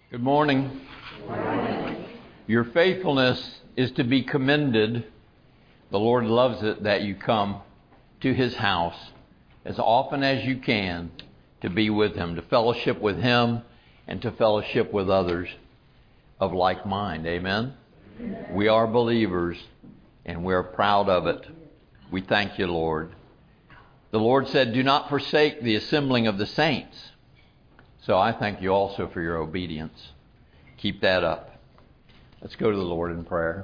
Good morning. Your faithfulness is to be commended. The Lord loves it that you come to His house as often as you can to be with Him, to fellowship with Him, and to fellowship with others of like mind. Amen? We are believers, and we're proud of it. We thank you, Lord. The Lord said, "Do not forsake the assembling of the saints." So I thank you also for your obedience. Keep that up. Let's go to the Lord in prayer.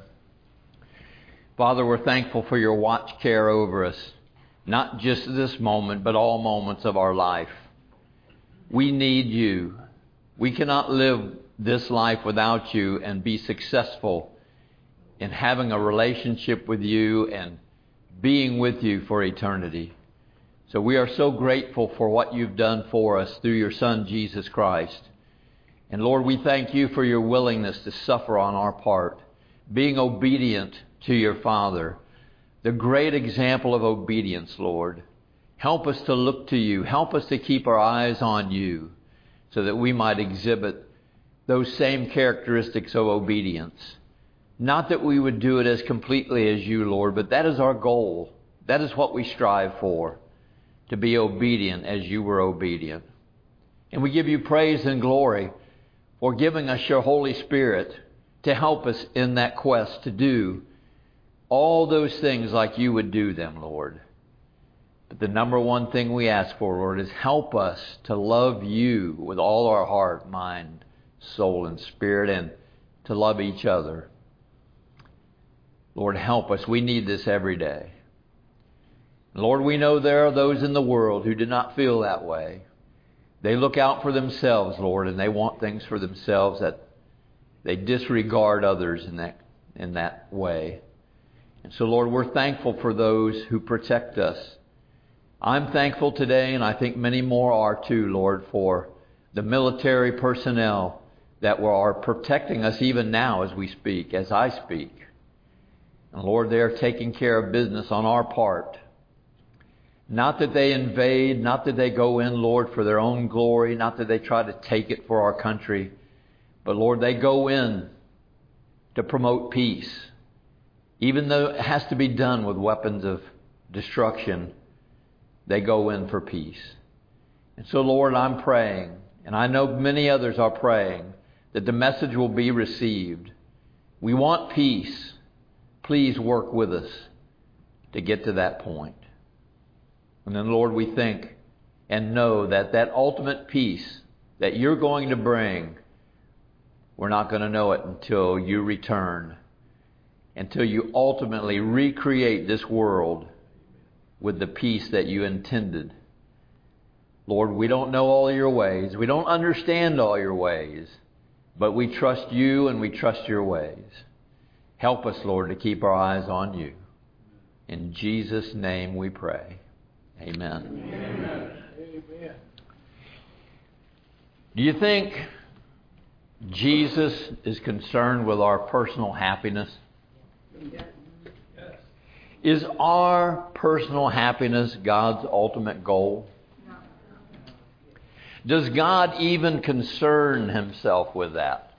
Father, we're thankful for your watch care over us, not just this moment, but all moments of our life. We need you. We cannot live this life without you and be successful in having a relationship with you and being with you for eternity. So we are so grateful for what you've done for us through your Son, Jesus Christ. And Lord, we thank you for your willingness to suffer on our part, being obedient to your Father. The great example of obedience, Lord. Help us to look to you. Help us to keep our eyes on you so that we might exhibit those same characteristics of obedience. Not that we would do it as completely as you, Lord, but that is our goal. That is what we strive for. To be obedient as you were obedient. And we give you praise and glory for giving us your Holy Spirit to help us in that quest to do all those things like you would do them, Lord. But the number one thing we ask for, Lord, is help us to love you with all our heart, mind, soul, and spirit, and to love each other. Lord, help us. We need this every day. Lord, we know there are those in the world who do not feel that way. They look out for themselves, Lord, and they want things for themselves that they disregard others in that way. And so, Lord, we're thankful for those who protect us. I'm thankful today, and I think many more are too, Lord, for the military personnel that are protecting us even now as we speak, as I speak. And Lord, they are taking care of business on our part. Not that they invade, not that they go in, Lord, for their own glory, not that they try to take it for our country, but Lord, they go in to promote peace. Even though it has to be done with weapons of destruction, they go in for peace. And so, Lord, I'm praying, and I know many others are praying, that the message will be received. We want peace. Please work with us to get to that point. And then, Lord, we think and know that that ultimate peace that you're going to bring, we're not going to know it until you return, until you ultimately recreate this world with the peace that you intended. Lord, we don't know all your ways. We don't understand all your ways, but we trust you and we trust your ways. Help us, Lord, to keep our eyes on you. In Jesus' name we pray. Amen. Amen. Do you think Jesus is concerned with our personal happiness? Yes. Is our personal happiness God's ultimate goal? No. Does God even concern himself with that?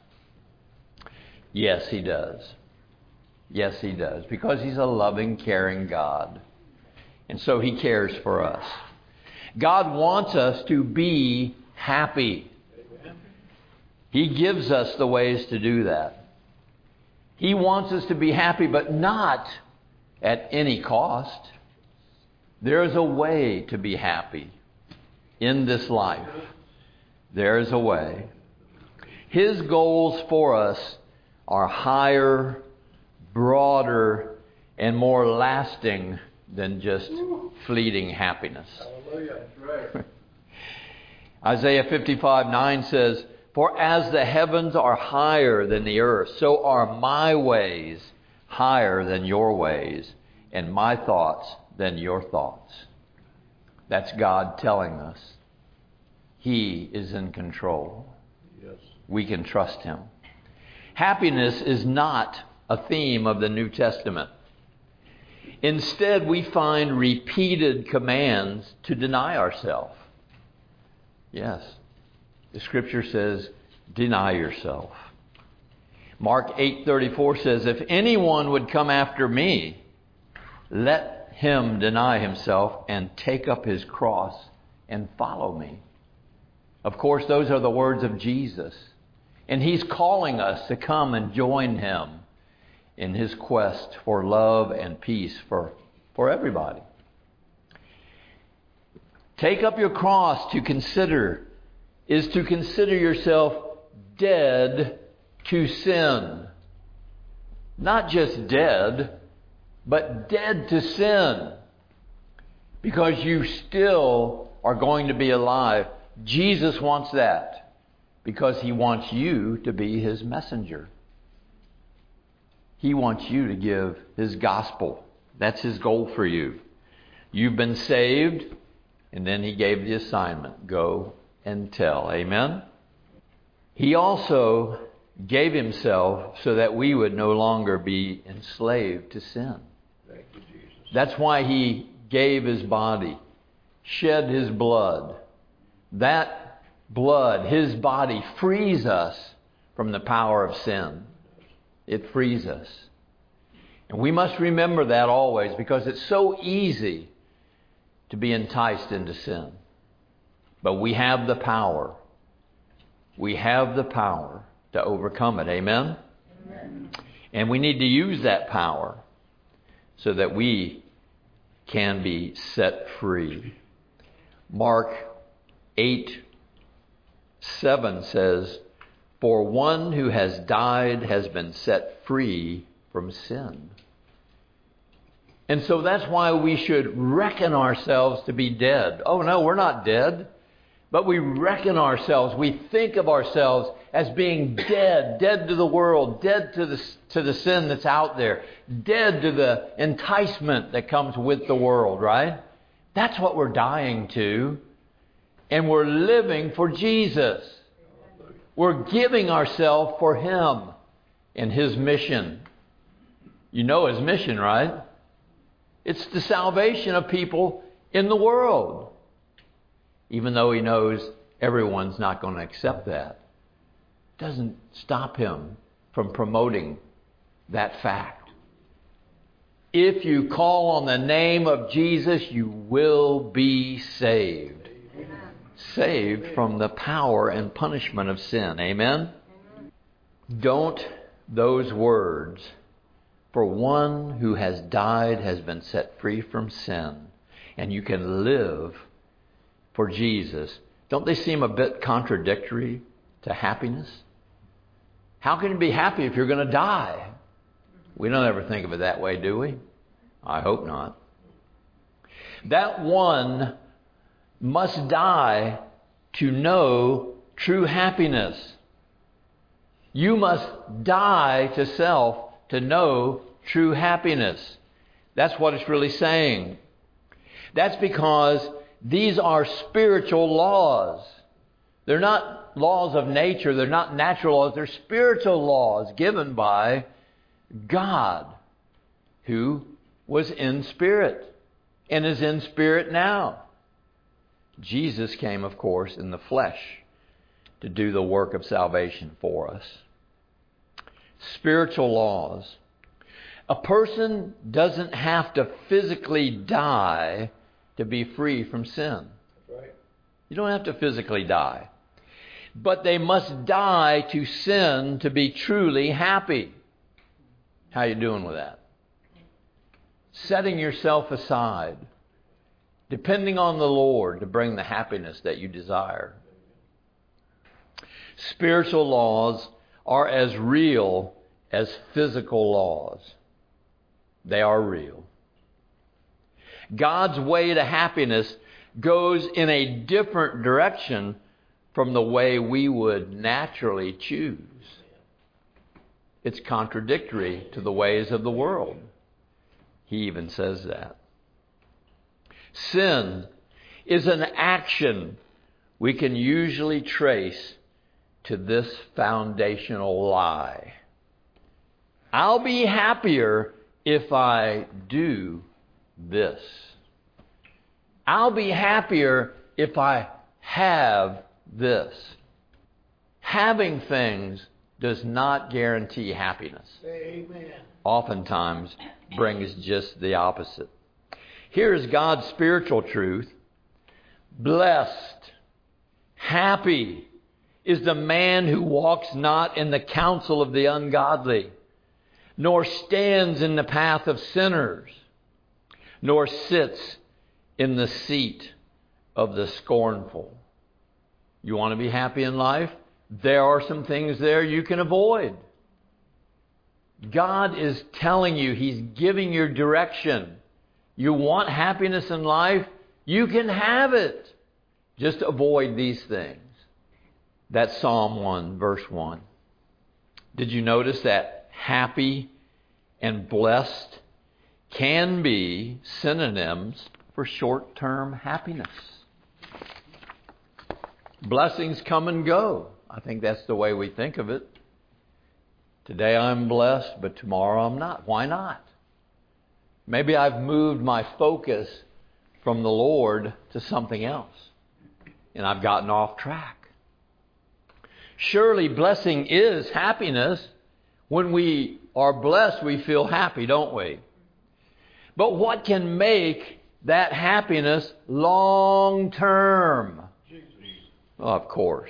Yes, he does. Yes, he does. Because he's a loving, caring God. And so he cares for us. God wants us to be happy. He gives us the ways to do that. He wants us to be happy, but not at any cost. There is a way to be happy in this life. There is a way. His goals for us are higher, broader, and more lasting than just fleeting happiness. Hallelujah. That's right. Isaiah 55:9 says, "For as the heavens are higher than the earth, so are my ways higher than your ways, and my thoughts than your thoughts." That's God telling us He is in control. Yes. We can trust Him. Happiness is not a theme of the New Testament. Instead, we find repeated commands to deny ourselves. Yes, the Scripture says, Deny yourself. Mark 8:34 says, if anyone would come after me, let him deny himself and take up his cross and follow me. Of course, those are the words of Jesus. And He's calling us to come and join Him in His quest for love and peace for everybody. Take up your cross is to consider yourself dead to sin. Not just dead, but dead to sin. Because you still are going to be alive. Jesus wants that because He wants you to be His messenger. He wants you to give His gospel. That's His goal for you. You've been saved, and then He gave the assignment. Go and tell. Amen? He also gave Himself so that we would no longer be enslaved to sin. Thank you, Jesus. That's why He gave His body, shed His blood. That blood, His body, frees us from the power of sin. It frees us. And we must remember that always, because it's so easy to be enticed into sin. But we have the power. We have the power to overcome it. Amen? Amen. And we need to use that power so that we can be set free. Mark 8:7 says, for one who has died has been set free from sin. And so that's why we should reckon ourselves to be dead. Oh no, we're not dead. But we reckon ourselves, we think of ourselves as being dead. Dead to the world, dead to the sin that's out there. Dead to the enticement that comes with the world, right? That's what we're dying to. And we're living for Jesus. We're giving ourselves for Him and His mission. You know His mission, right? It's the salvation of people in the world. Even though He knows everyone's not going to accept that. Doesn't stop Him from promoting that fact. If you call on the name of Jesus, you will be saved. Saved from the power and punishment of sin. Amen? Don't those words, for one who has died has been set free from sin, and you can live for Jesus, don't they seem a bit contradictory to happiness? How can you be happy if you're going to die? We don't ever think of it that way, do we? I hope not. That one must die to know true happiness. You must die to self to know true happiness. That's what it's really saying. That's because these are spiritual laws. They're not laws of nature. They're not natural laws. They're spiritual laws given by God, who was in spirit and is in spirit now. Jesus came, of course, in the flesh to do the work of salvation for us. Spiritual laws. A person doesn't have to physically die to be free from sin. Right. You don't have to physically die. But they must die to sin to be truly happy. How you doing with that? Setting yourself aside, depending on the Lord to bring the happiness that you desire. Spiritual laws are as real as physical laws. They are real. God's way to happiness goes in a different direction from the way we would naturally choose. It's contradictory to the ways of the world. He even says that. Sin is an action we can usually trace to this foundational lie. I'll be happier if I do this. I'll be happier if I have this. Having things does not guarantee happiness. Amen. Oftentimes brings just the opposite. Here is God's spiritual truth. Blessed, happy is the man who walks not in the counsel of the ungodly, nor stands in the path of sinners, nor sits in the seat of the scornful. You want to be happy in life? There are some things there you can avoid. God is telling you, He's giving you direction. You want happiness in life? You can have it. Just avoid these things. That's Psalm 1, verse 1. Did you notice that happy and blessed can be synonyms for short-term happiness? Blessings come and go. I think that's the way we think of it. Today I'm blessed, but tomorrow I'm not. Why not? Maybe I've moved my focus from the Lord to something else, and I've gotten off track. Surely blessing is happiness. When we are blessed, we feel happy, don't we? But what can make that happiness long-term? Of course.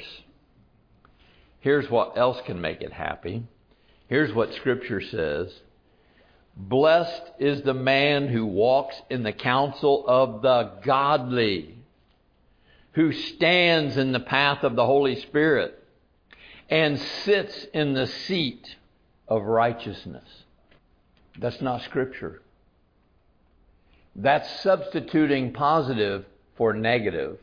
Here's what else can make it happy. Here's what Scripture says. Blessed is the man who walks in the counsel of the godly, who stands in the path of the Holy Spirit, and sits in the seat of righteousness. That's not Scripture. That's substituting positive for negative.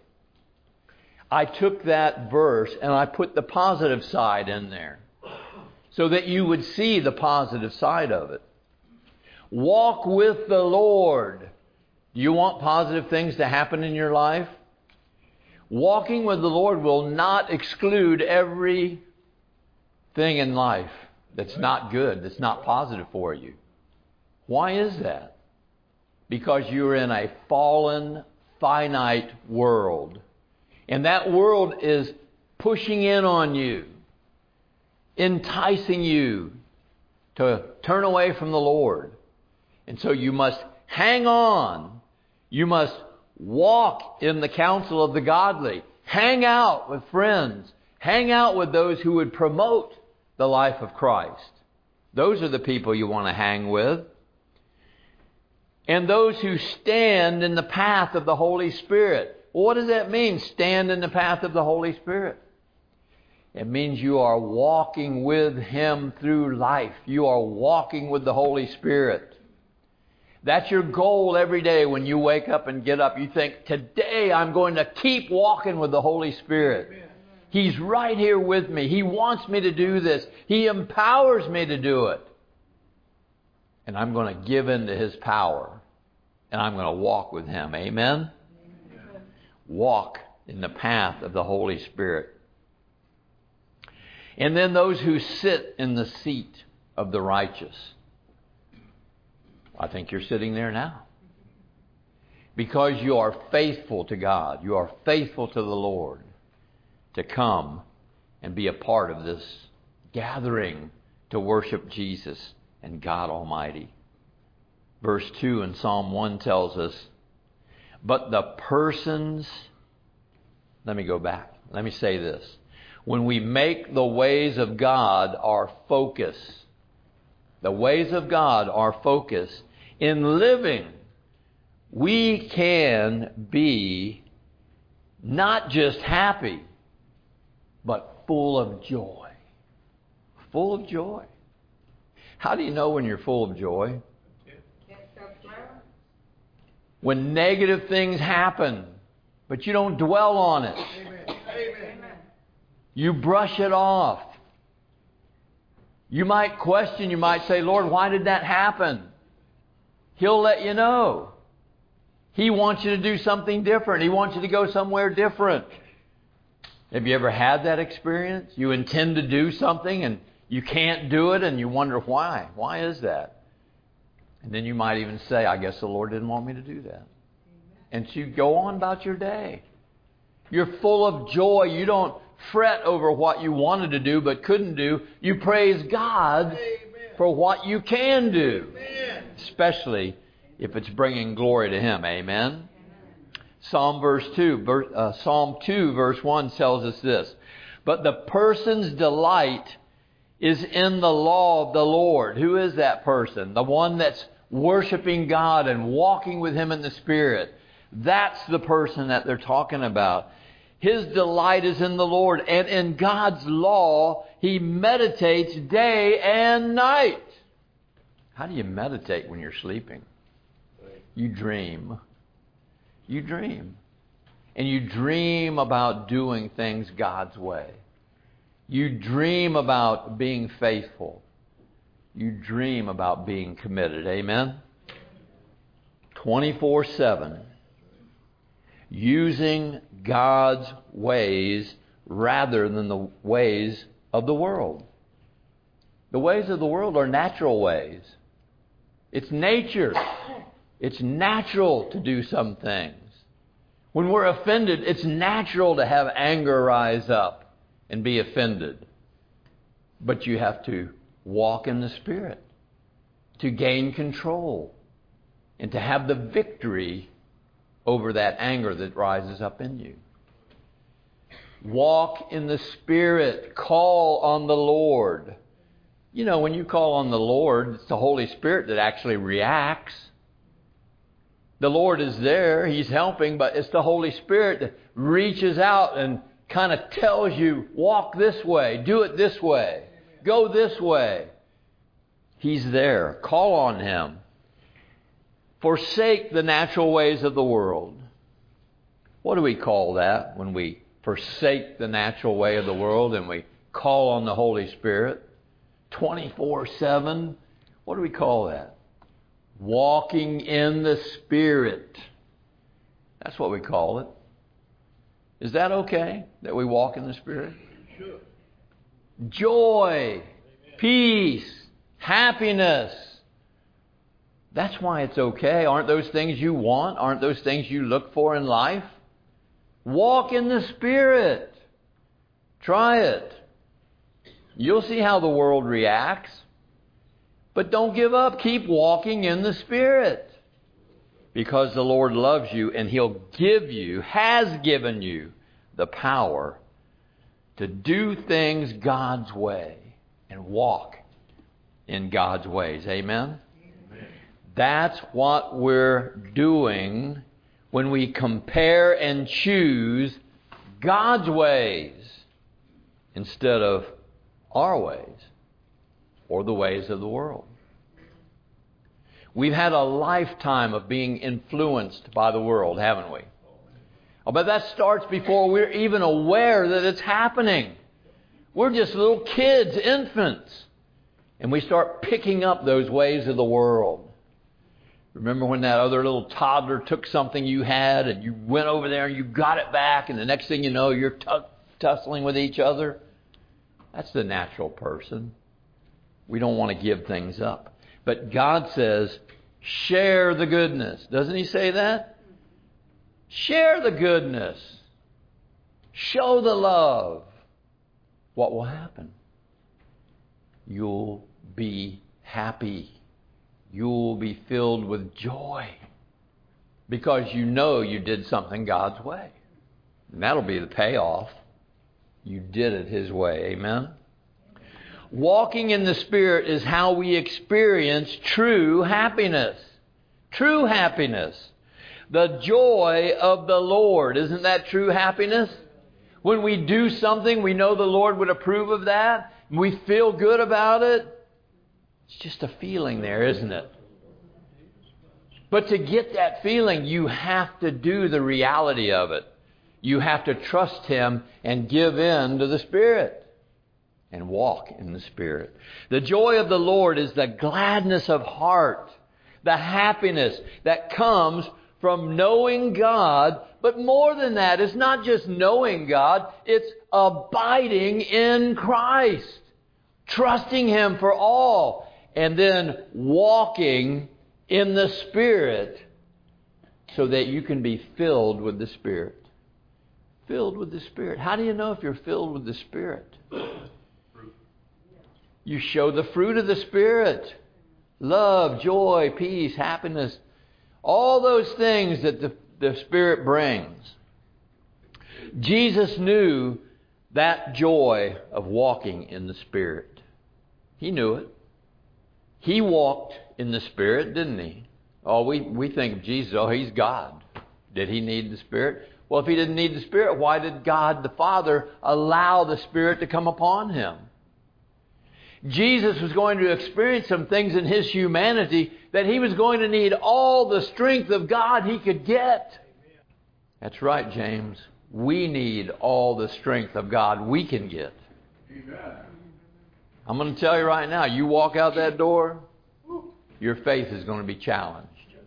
I took that verse and I put the positive side in there so that you would see the positive side of it. Walk with the Lord. Do you want positive things to happen in your life? Walking with the Lord will not exclude everything in life that's not good, that's not positive for you. Why is that? Because you're in a fallen, finite world. And that world is pushing in on you, enticing you to turn away from the Lord. And so you must hang on. You must walk in the counsel of the godly. Hang out with friends. Hang out with those who would promote the life of Christ. Those are the people you want to hang with. And those who stand in the path of the Holy Spirit. Well, what does that mean, stand in the path of the Holy Spirit? It means you are walking with Him through life. You are walking with the Holy Spirit. That's your goal every day when you wake up and get up. You think, today I'm going to keep walking with the Holy Spirit. Amen. He's right here with me. He wants me to do this. He empowers me to do it. And I'm going to give in to His power. And I'm going to walk with Him. Amen? Amen. Walk in the path of the Holy Spirit. And then those who sit in the seat of the righteous. I think you're sitting there now. Because you are faithful to God. You are faithful to the Lord to come and be a part of this gathering to worship Jesus and God Almighty. Verse 2 in Psalm 1 tells us, but the persons... Let me go back. Let me say this. When we make the ways of God our focus, the ways of God our focus, in living, we can be not just happy, but full of joy. Full of joy. How do you know when you're full of joy? When negative things happen, but you don't dwell on it. Amen. You brush it off. You might question, you might say, Lord, why did that happen? He'll let you know. He wants you to do something different. He wants you to go somewhere different. Have you ever had that experience? You intend to do something and you can't do it and you wonder why. Why is that? And then you might even say, I guess the Lord didn't want me to do that. And so you go on about your day. You're full of joy. You don't fret over what you wanted to do but couldn't do. You praise God for what you can do, especially if it's bringing glory to Him. Amen. Psalm 2 verse 1 tells us this. But the person's delight is in the law of the Lord. Who is that person? The one that's worshiping God and walking with Him in the Spirit. That's the person that they're talking about. His delight is in the Lord, and in God's law he meditates day and night. How do you meditate when you're sleeping? You dream. You dream. And you dream about doing things God's way. You dream about being faithful. You dream about being committed. Amen? 24/7. Using God's ways rather than the ways of the world. The ways of the world are natural ways. It's nature. It's natural to do some things. When we're offended, it's natural to have anger rise up and be offended. But you have to walk in the Spirit to gain control and to have the victory over that anger that rises up in you. Walk in the Spirit. Call on the Lord. You know, when you call on the Lord, it's the Holy Spirit that actually reacts. The Lord is there. He's helping, but it's the Holy Spirit that reaches out and kind of tells you, walk this way, do it this way, go this way. He's there. Call on Him. Forsake the natural ways of the world. What do we call that when we forsake the natural way of the world and we call on the Holy Spirit 24/7? What do we call that? Walking in the Spirit. That's what we call it. Is that okay that we walk in the Spirit? Sure. Joy, peace, happiness. That's why it's okay. Aren't those things you want? Aren't those things you look for in life? Walk in the Spirit. Try it. You'll see how the world reacts. But don't give up. Keep walking in the Spirit. Because the Lord loves you and He'll give you, has given you, the power to do things God's way and walk in God's ways. Amen? That's what we're doing when we compare and choose God's ways instead of our ways or the ways of the world. We've had a lifetime of being influenced by the world, haven't we? But that starts before we're even aware that it's happening. We're just little kids, infants, and we start picking up those ways of the world. Remember when that other little toddler took something you had and you went over there and you got it back, and the next thing you know you're tussling with each other? That's the natural person. We don't want to give things up. But God says, share the goodness. Doesn't He say that? Share the goodness. Show the love. What will happen? You'll be happy. You'll be filled with joy because you know you did something God's way. And that'll be the payoff. You did it His way. Amen? Walking in the Spirit is how we experience true happiness. True happiness. The joy of the Lord. Isn't that true happiness? When we do something, we know the Lord would approve of that. And we feel good about it. It's just a feeling there, isn't it? But to get that feeling, you have to do the reality of it. You have to trust Him and give in to the Spirit and walk in the Spirit. The joy of the Lord is the gladness of heart, the happiness that comes from knowing God. But more than that, it's not just knowing God, it's abiding in Christ, trusting Him for all, and then walking in the Spirit so that you can be filled with the Spirit. filled with the Spirit. How do you know if you're filled with the Spirit? You show the fruit of the Spirit. Love, joy, peace, happiness. All those things that the Spirit brings. Jesus knew that joy of walking in the Spirit. He knew it. He walked in the Spirit, didn't he? Oh, we think of Jesus, oh, he's God. Did he need the Spirit? Well, if he didn't need the Spirit, why did God the Father allow the Spirit to come upon him? Jesus was going to experience some things in his humanity that he was going to need all the strength of God he could get. That's right, James. We need all the strength of God we can get. Amen. I'm going to tell you right now, you walk out that door, your faith is going to be challenged.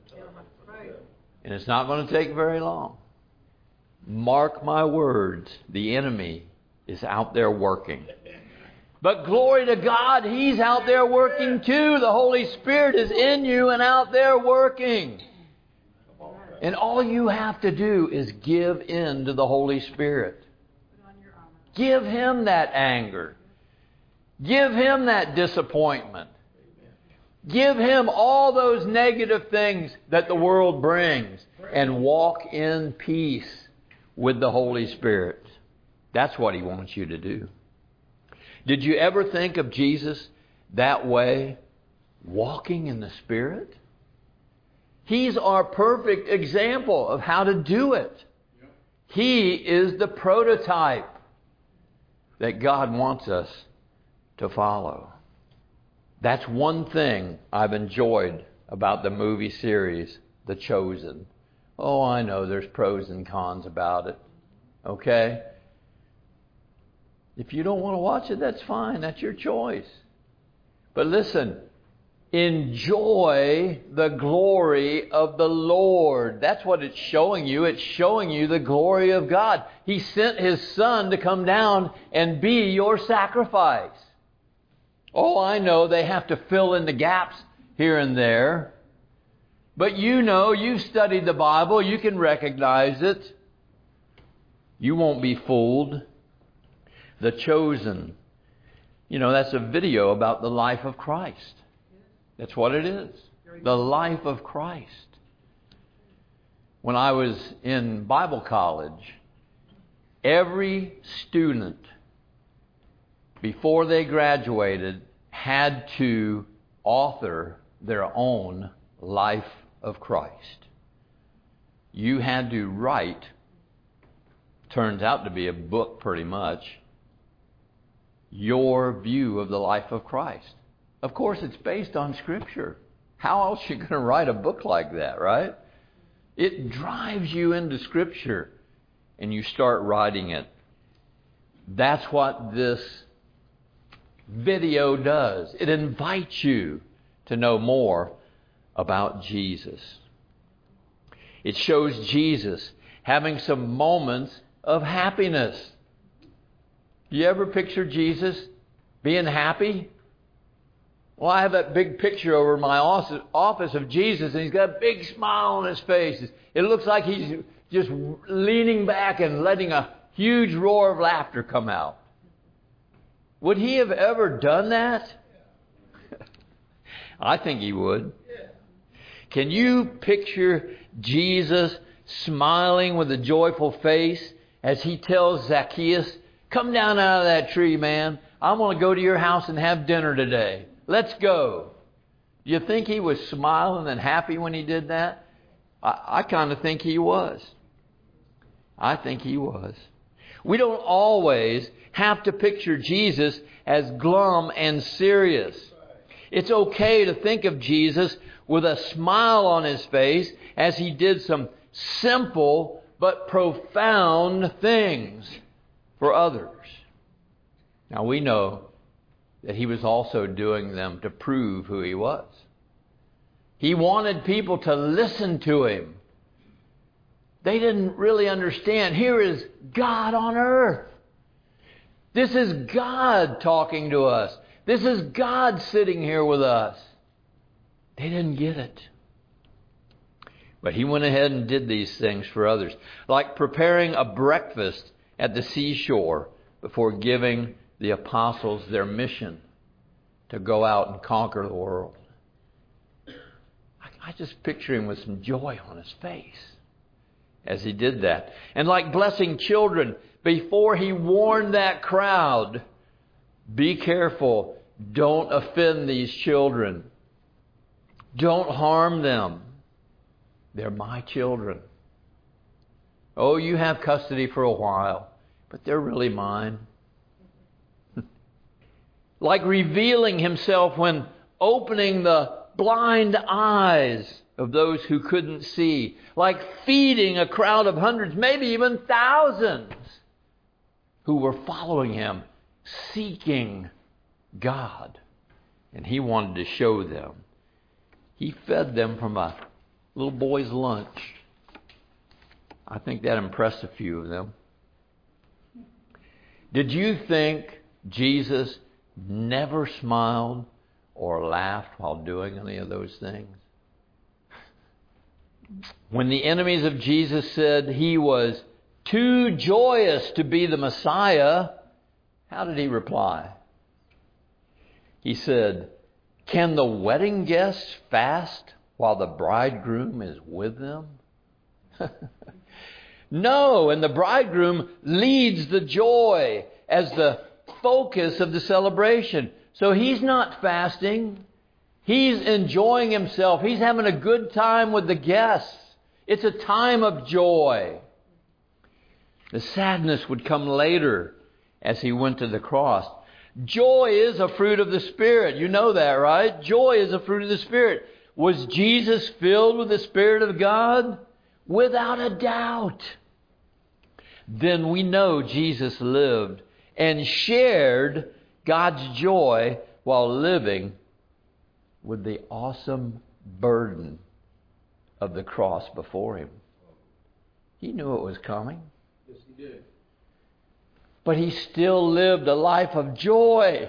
And it's not going to take very long. Mark my words, the enemy is out there working. But glory to God, he's out there working too. The Holy Spirit is in you and out there working. And all you have to do is give in to the Holy Spirit. Give him that anger. Give him that disappointment. Give him all those negative things that the world brings. And walk in peace with the Holy Spirit. That's what he wants you to do. Did you ever think of Jesus that way? Walking in the Spirit? He's our perfect example of how to do it. He is the prototype that God wants us to follow. That's one thing I've enjoyed about the movie series, The Chosen. Oh, I know there's pros and cons about it. Okay? If you don't want to watch it, that's fine. That's your choice. But listen, enjoy the glory of the Lord. That's what it's showing you. It's showing you the glory of God. He sent His Son to come down and be your sacrifice. Oh, I know they have to fill in the gaps here and there. But you know, you've studied the Bible. You can recognize it. You won't be fooled. The Chosen. You know, that's a video about the life of Christ. That's what it is. The life of Christ. When I was in Bible college, every student, before they graduated, had to author their own life of Christ. You had to write, turns out to be a book pretty much, your view of the life of Christ. Of course, it's based on Scripture. How else are you going to write a book like that, right? It drives you into Scripture and you start writing it. That's what this video does. It invites you to know more about Jesus. It shows Jesus having some moments of happiness. Do you ever picture Jesus being happy? Well, I have that big picture over my office of Jesus, and he's got a big smile on his face. It looks like he's just leaning back and letting a huge roar of laughter come out. Would he have ever done that? I think he would. Can you picture Jesus smiling with a joyful face as he tells Zacchaeus, "Come down out of that tree, man. I want to go to your house and have dinner today. Let's go." Do you think he was smiling and happy when he did that? I kind of think he was. I think he was. We don't always have to picture Jesus as glum and serious. It's okay to think of Jesus with a smile on his face as he did some simple but profound things for others. Now we know that he was also doing them to prove who he was. He wanted people to listen to him. They didn't really understand. Here is God on earth. This is God talking to us. This is God sitting here with us. They didn't get it. But he went ahead and did these things for others. Like preparing a breakfast at the seashore before giving the apostles their mission to go out and conquer the world. I just picture him with some joy on his face as he did that. And like blessing children, before he warned that crowd, be careful, don't offend these children. Don't harm them. They're my children. Oh, you have custody for a while, but they're really mine. Like revealing himself when opening the blind eyes of those who couldn't see. Like feeding a crowd of hundreds, maybe even thousands, who were following him, seeking God. And he wanted to show them. He fed them from a little boy's lunch. I think that impressed a few of them. Did you think Jesus never smiled or laughed while doing any of those things? When the enemies of Jesus said he was too joyous to be the Messiah, how did he reply? He said, "Can the wedding guests fast while the bridegroom is with them?" No, and the bridegroom leads the joy as the focus of the celebration. So he's not fasting. He's enjoying himself. He's having a good time with the guests. It's a time of joy. The sadness would come later as he went to the cross. Joy is a fruit of the Spirit. You know that, right? Joy is a fruit of the Spirit. Was Jesus filled with the Spirit of God? Without a doubt. Then we know Jesus lived and shared God's joy while living with the awesome burden of the cross before him. He knew it was coming. Yes, he did. But he still lived a life of joy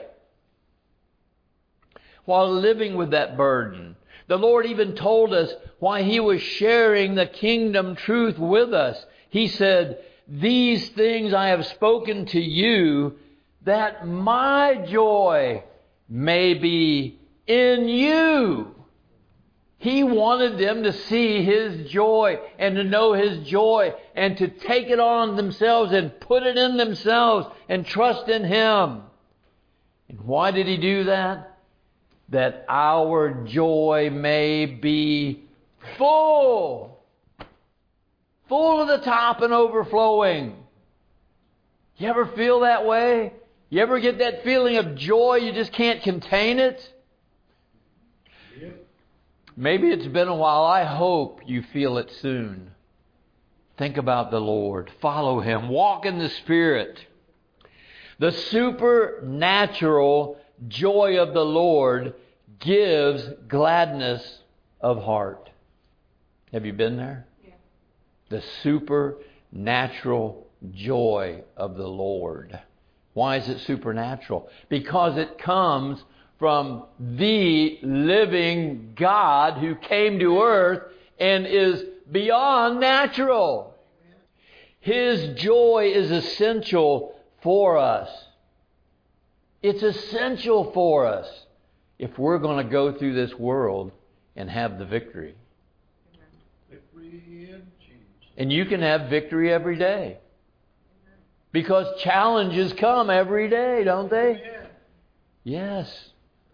while living with that burden. The Lord even told us why he was sharing the kingdom truth with us. He said, "These things I have spoken to you, that my joy may be in you." He wanted them to see his joy and to know his joy and to take it on themselves and put it in themselves and trust in him. And why did he do that? That our joy may be full. Full to the top and overflowing. You ever feel that way? You ever get that feeling of joy you just can't contain it? Yep. Maybe it's been a while. I hope you feel it soon. Think about the Lord. Follow him. Walk in the Spirit. The supernatural joy of the Lord gives gladness of heart. Have you been there? Yeah. The supernatural joy of the Lord. Why is it supernatural? Because it comes from the living God who came to earth and is beyond natural. His joy is essential for us. It's essential for us if we're going to go through this world and have the victory. Victory in Jesus. And you can have victory every day. Because challenges come every day, don't they? Yes.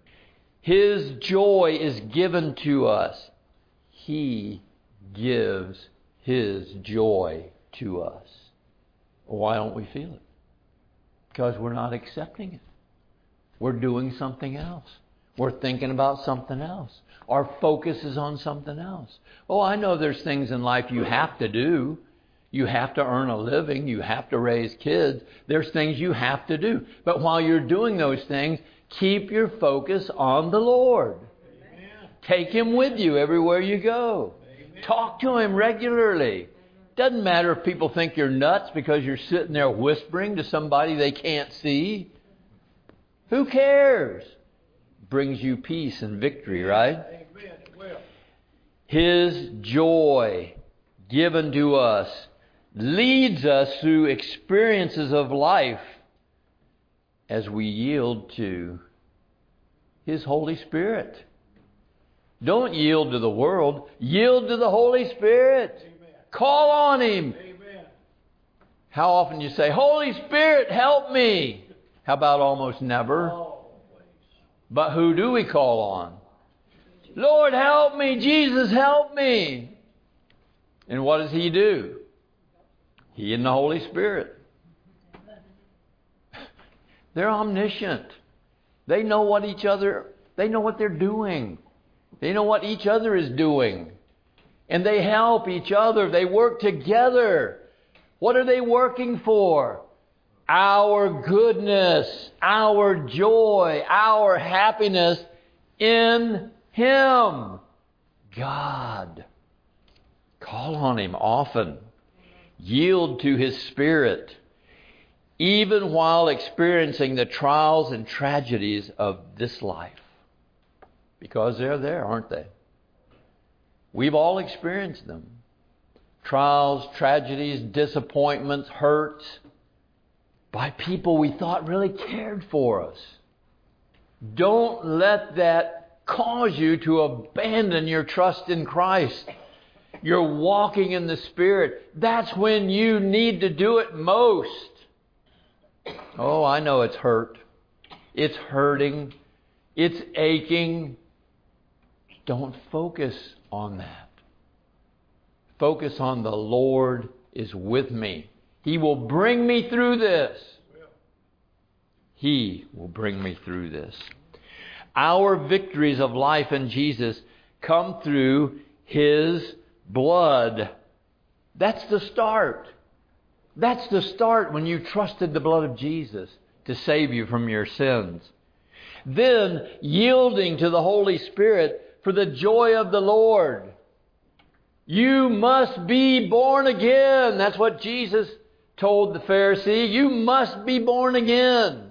His joy is given to us. He gives his joy to us. Why don't we feel it? Because we're not accepting it. We're doing something else. We're thinking about something else. Our focus is on something else. Oh, I know there's things in life you have to do. You have to earn a living. You have to raise kids. There's things you have to do. But while you're doing those things, keep your focus on the Lord. Amen. Take him with you everywhere you go. Amen. Talk to him regularly. Doesn't matter if people think you're nuts because you're sitting there whispering to somebody they can't see. Who cares? Brings you peace and victory, right? Amen. It will. His joy given to us leads us through experiences of life as we yield to His Holy Spirit. Don't yield to the world. Yield to the Holy Spirit. Amen. Call on Him. Amen. How often you say, Holy Spirit, help me? How about almost never? Always. But who do we call on? Lord, help me. Jesus, help me. And what does He do? He and the Holy Spirit. They're omniscient. They know what they're doing. They know what each other is doing. And they help each other. They work together. What are they working for? Our goodness, our joy, our happiness in Him. God. Call on Him often. Yield to His Spirit, even while experiencing the trials and tragedies of this life. Because they're there, aren't they? We've all experienced them. Trials, tragedies, disappointments, hurts by people we thought really cared for us. Don't let that cause you to abandon your trust in Christ. You're walking in the Spirit. That's when you need to do it most. Oh, I know it's hurt. It's hurting. It's aching. Don't focus on that. Focus on the Lord is with me. He will bring me through this. He will bring me through this. Our victories of life in Jesus come through His blood. That's the start. That's the start when you trusted the blood of Jesus to save you from your sins. Then yielding to the Holy Spirit for the joy of the Lord. You must be born again. That's what Jesus told the Pharisee. You must be born again.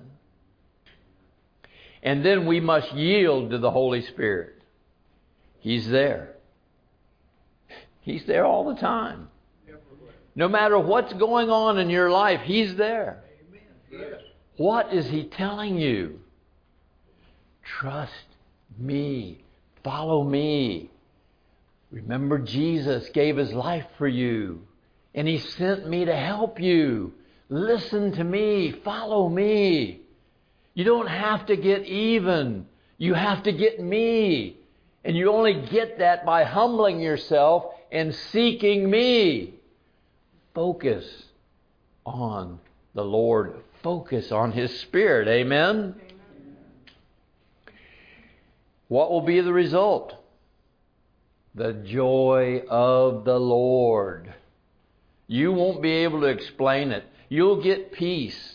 And then we must yield to the Holy Spirit. He's there. He's there all the time. No matter what's going on in your life, He's there. Yes. What is He telling you? Trust me. Follow me. Remember, Jesus gave His life for you. And He sent me to help you. Listen to me. Follow me. You don't have to get even. You have to get me. And you only get that by humbling yourself and seeking me. Focus on the Lord. Focus on His Spirit. Amen? What will be the result? The joy of the Lord. You won't be able to explain it. You'll get peace.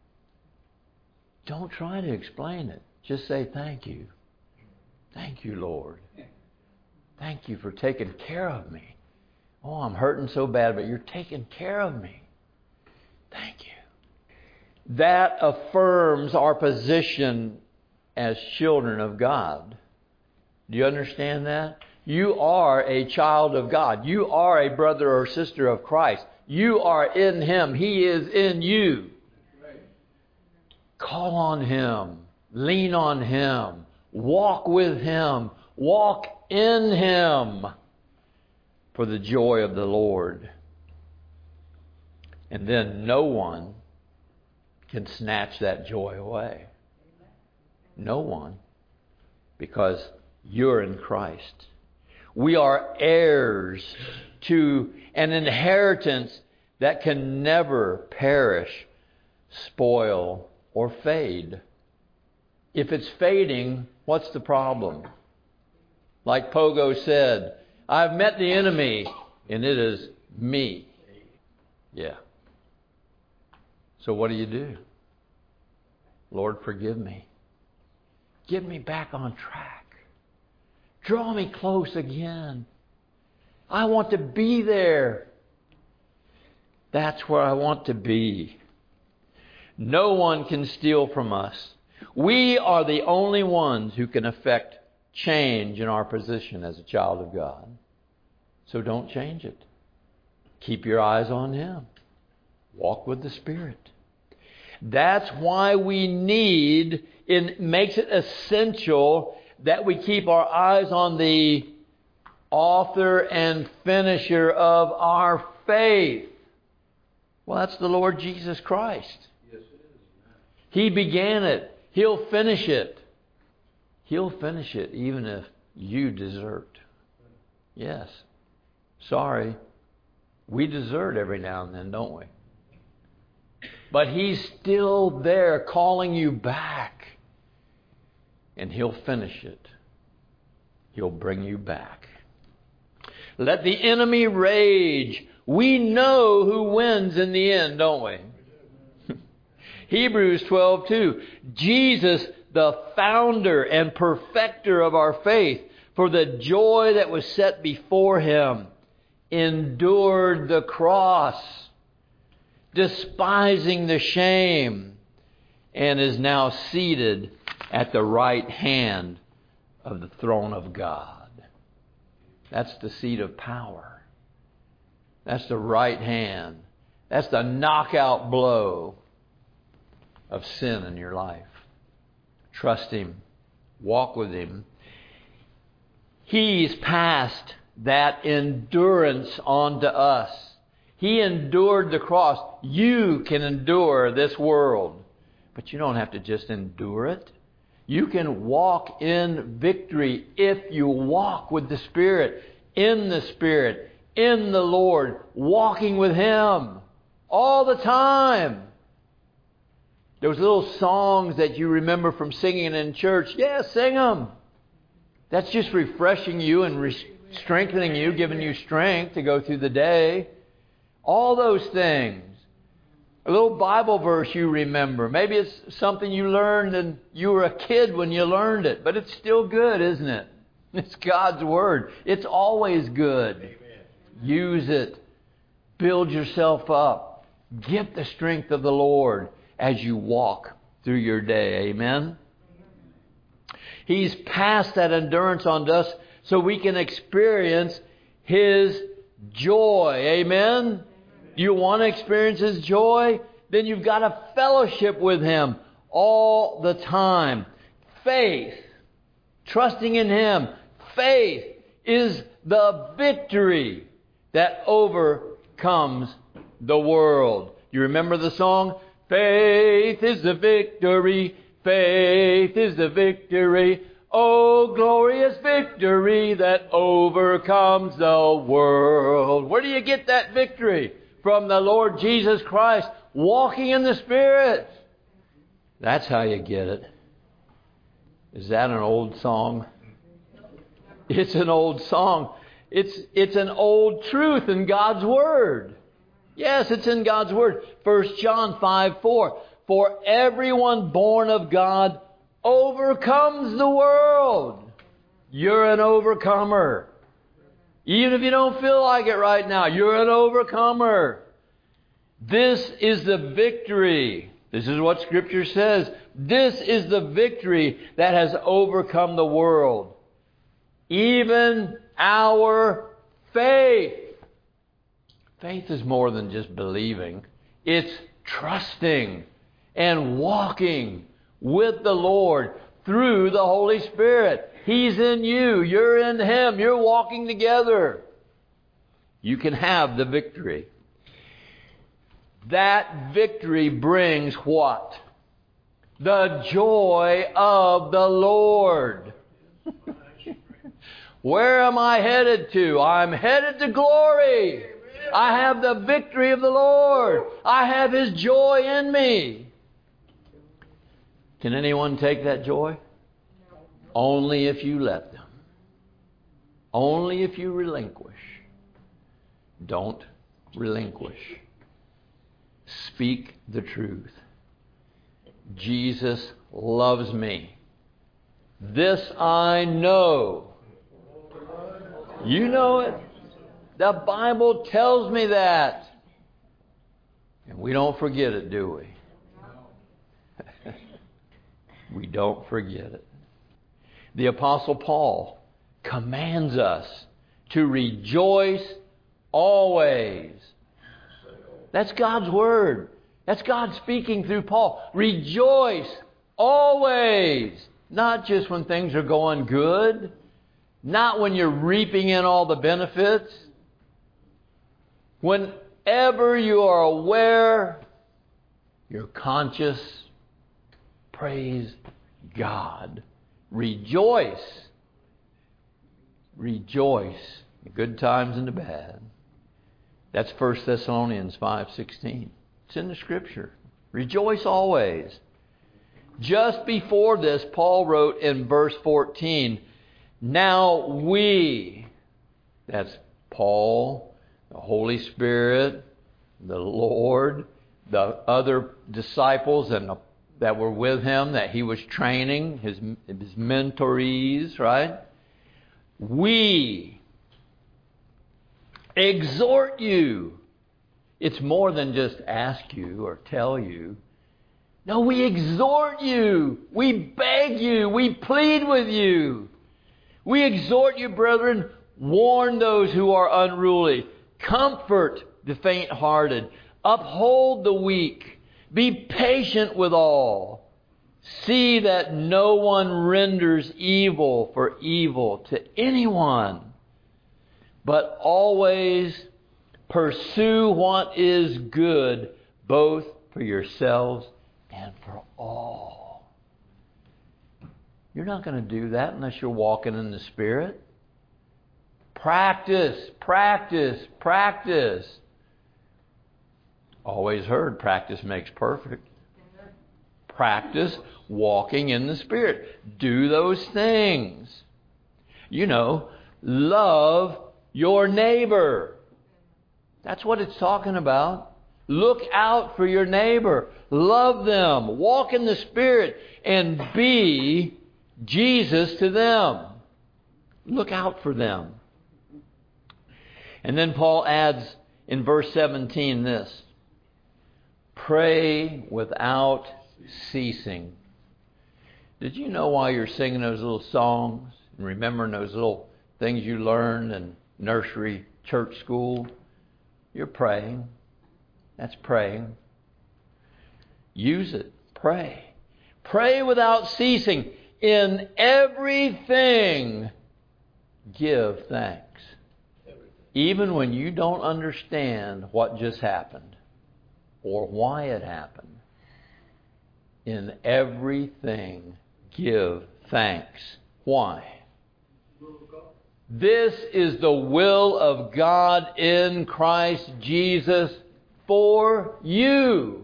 Don't try to explain it. Just say thank you. Thank you, Lord. Thank you for taking care of me. Oh, I'm hurting so bad, but you're taking care of me. Thank you. That affirms our position as children of God. Do you understand that? You are a child of God. You are a brother or sister of Christ. You are in Him. He is in you. Call on Him. Lean on Him. Walk with Him. Walk in Him for the joy of the Lord. And then no one can snatch that joy away. No one. Because you're in Christ. We are heirs to an inheritance that can never perish, spoil, or fade. If it's fading, what's the problem? Like Pogo said, I've met the enemy, and it is me. Yeah. So what do? Lord, forgive me. Get me back on track. Draw me close again. I want to be there. That's where I want to be. No one can steal from us. We are the only ones who can affect change in our position as a child of God. So don't change it. Keep your eyes on Him. Walk with the Spirit. That's why we need, it makes it essential that we keep our eyes on the author and finisher of our faith. Well, that's the Lord Jesus Christ. Yes, it is. He began it. He'll finish it. He'll finish it even if you desert. Yes. Sorry. We desert every now and then, don't we? But He's still there calling you back. And He'll finish it. He'll bring you back. Let the enemy rage. We know who wins in the end, don't we? Hebrews 12:2. Jesus, the founder and perfecter of our faith, for the joy that was set before Him, endured the cross, despising the shame, and is now seated at the right hand of the throne of God. That's the seat of power. That's the right hand. That's the knockout blow of sin in your life. Trust Him. Walk with Him. He's passed that endurance on to us. He endured the cross. You can endure this world. But you don't have to just endure it. You can walk in victory if you walk with the Spirit, in the Lord, walking with Him all the time. Those little songs that you remember from singing in church, yeah, sing them. That's just refreshing you and strengthening you, giving you strength to go through the day. All those things. A little Bible verse you remember. Maybe it's something you learned and you were a kid when you learned it. But it's still good, isn't it? It's God's Word. It's always good. Amen. Use it. Build yourself up. Get the strength of the Lord as you walk through your day. Amen? He's passed that endurance on us so we can experience His joy. Amen? You want to experience His joy? Then you've got to fellowship with Him all the time. Faith. Trusting in Him. Faith is the victory that overcomes the world. You remember the song? Faith is the victory. Faith is the victory. Oh, glorious victory that overcomes the world. Where do you get that victory? From the Lord Jesus Christ, walking in the Spirit. That's how you get it. Is that an old song? It's an old song. It's an old truth in God's Word. Yes, it's in God's Word. 1 John 5:4. For everyone born of God overcomes the world. You're an overcomer. Even if you don't feel like it right now, you're an overcomer. This is the victory. This is what Scripture says. This is the victory that has overcome the world. Even our faith. Faith is more than just believing. It's trusting and walking with the Lord through the Holy Spirit. He's in you. You're in Him. You're walking together. You can have the victory. That victory brings what? The joy of the Lord. Where am I headed to? I'm headed to glory. I have the victory of the Lord. I have His joy in me. Can anyone take that joy? Only if you let them. Only if you relinquish. Don't relinquish. Speak the truth. Jesus loves me. This I know. You know it. The Bible tells me that. And we don't forget it, do we? We don't forget it. The Apostle Paul commands us to rejoice Always. That's God's Word. That's God speaking through Paul. Rejoice always. Not just when things are going good. Not when you're reaping in all the benefits. Whenever you are aware, you're conscious, praise God. Rejoice. Rejoice. The good times and the bad. That's 1 Thessalonians 5:16. It's in the Scripture. Rejoice always. Just before this, Paul wrote in verse 14, now we, that's Paul, the Holy Spirit, the Lord, the other disciples that were with him, that he was training, his mentorees, right? We exhort you. It's more than just ask you or tell you. No, we exhort you. We beg you. We plead with you. We exhort you, brethren, warn those who are unruly. Comfort the faint-hearted. Uphold the weak. Be patient with all. See that no one renders evil for evil to anyone, but always pursue what is good, both for yourselves and for all. You're not going to do that unless you're walking in the Spirit. Practice, practice, practice. Always heard, practice makes perfect. Practice walking in the Spirit. Do those things. Love your neighbor. That's what it's talking about. Look out for your neighbor. Love them. Walk in the Spirit and be Jesus to them. Look out for them. And then Paul adds in verse 17 this. Pray without ceasing. Did you know while you're singing those little songs and remembering those little things you learned in nursery, church, school, you're praying. That's praying. Use it. Pray. Pray without ceasing. In everything, give thanks. Even when you don't understand what just happened or why it happened. In everything, give thanks. Why? This is the will of God in Christ Jesus for you.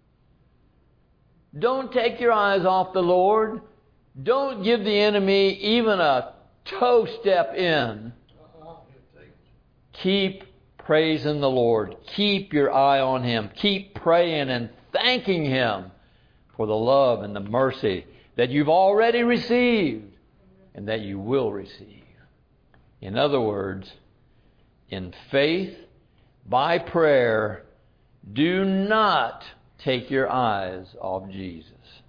Don't take your eyes off the Lord. Don't give the enemy even a toe step in. Keep praising the Lord. Keep your eye on Him. Keep praying and thanking Him for the love and the mercy that you've already received and that you will receive. In other words, in faith, by prayer, do not take your eyes off Jesus.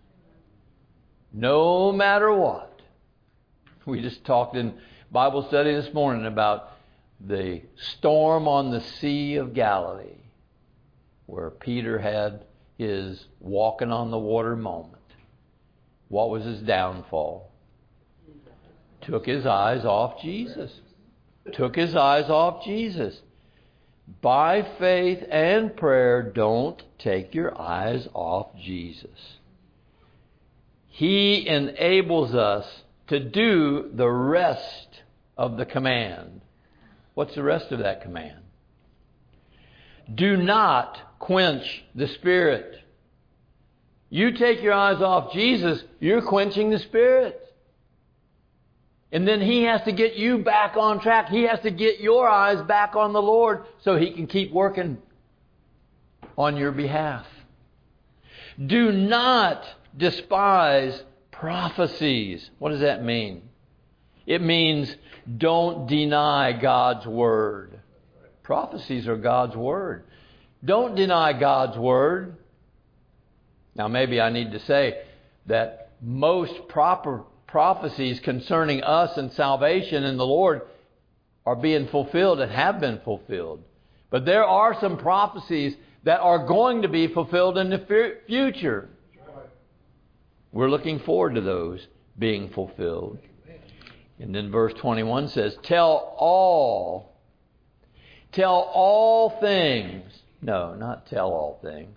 No matter what. We just talked in Bible study this morning about the storm on the Sea of Galilee, where Peter had his walking on the water moment. What was his downfall? Took his eyes off Jesus. Took his eyes off Jesus. By faith and prayer, don't take your eyes off Jesus. He enables us to do the rest of the command. What's the rest of that command? Do not quench the Spirit. You take your eyes off Jesus, you're quenching the Spirit. And then He has to get you back on track. He has to get your eyes back on the Lord so He can keep working on your behalf. Do not despise prophecies. What does that mean? It means don't deny God's Word. Prophecies are God's Word. Don't deny God's Word. Now maybe I need to say that most proper prophecies concerning us and salvation in the Lord are being fulfilled and have been fulfilled. But there are some prophecies that are going to be fulfilled in the future. We're looking forward to those being fulfilled. And then verse 21 says, tell all things. No, not tell all things.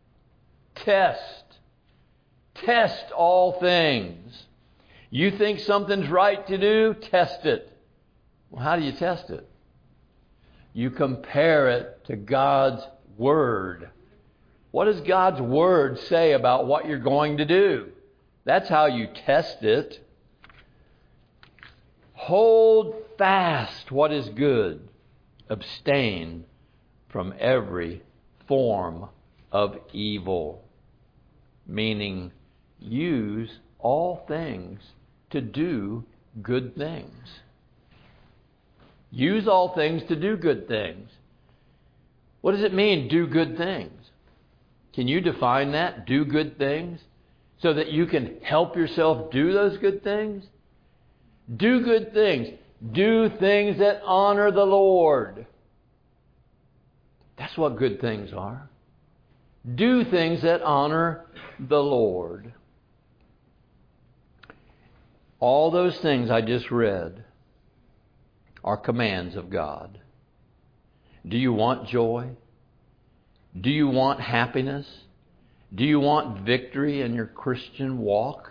Test all things. You think something's right to do? Test it. Well, how do you test it? You compare it to God's Word. What does God's Word say about what you're going to do? That's how you test it. Hold fast what is good. Abstain from every form of evil. Meaning, use all things to do good things. Use all things to do good things. What does it mean, do good things? Can you define that, do good things? So that you can help yourself do those good things? Do good things. Do things that honor the Lord. That's what good things are. Do things that honor the Lord. All those things I just read are commands of God. Do you want joy? Do you want happiness? Do you want victory in your Christian walk?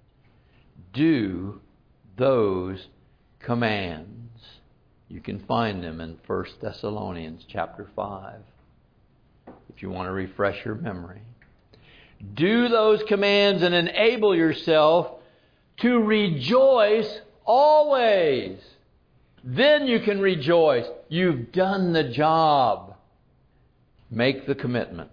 Do those commands. You can find them in 1 Thessalonians chapter 5, if you want to refresh your memory. Do those commands and enable yourself to rejoice always. Then you can rejoice. You've done the job. Make the commitment.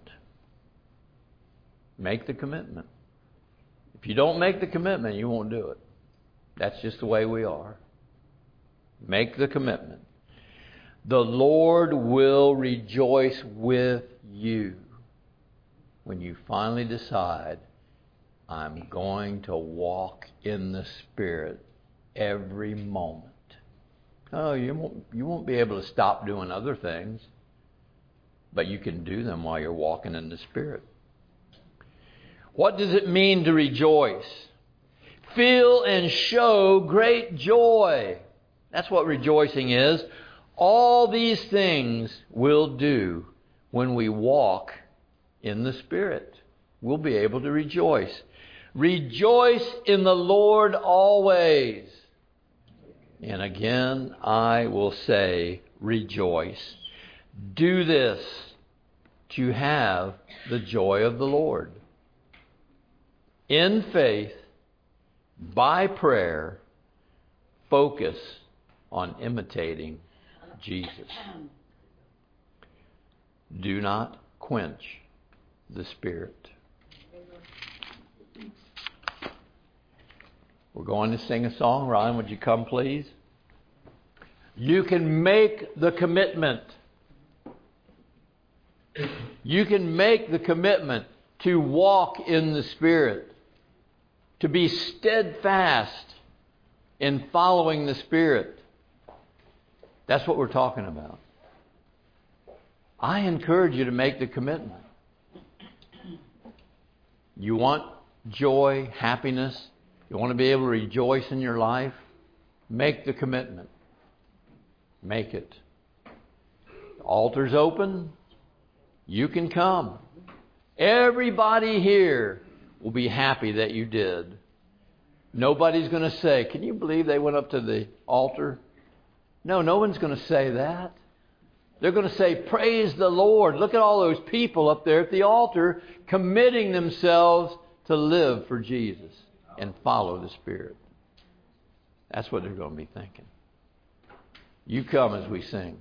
Make the commitment. If you don't make the commitment, you won't do it. That's just the way we are. Make the commitment. The Lord will rejoice with you when you finally decide, I'm going to walk in the Spirit every moment. Oh, you won't be able to stop doing other things, but you can do them while you're walking in the Spirit. What does it mean to rejoice? Feel and show great joy. That's what rejoicing is. All these things we'll do when we walk in the Spirit. We'll be able to rejoice. Rejoice in the Lord always. And again, I will say, rejoice. Do this to have the joy of the Lord. In faith, by prayer, focus on imitating Jesus. Do not quench the Spirit. We're going to sing a song. Ryan, would you come, please? You can make the commitment. You can make the commitment to walk in the Spirit, to be steadfast in following the Spirit. That's what we're talking about. I encourage you to make the commitment. You want joy, happiness, you want to be able to rejoice in your life, make the commitment. Make it. The altar's open. You can come. Everybody here will be happy that you did. Nobody's going to say, can you believe they went up to the altar? No one's going to say that. They're going to say, praise the Lord. Look at all those people up there at the altar committing themselves to live for Jesus and follow the Spirit. That's what they're going to be thinking. You come as we sing.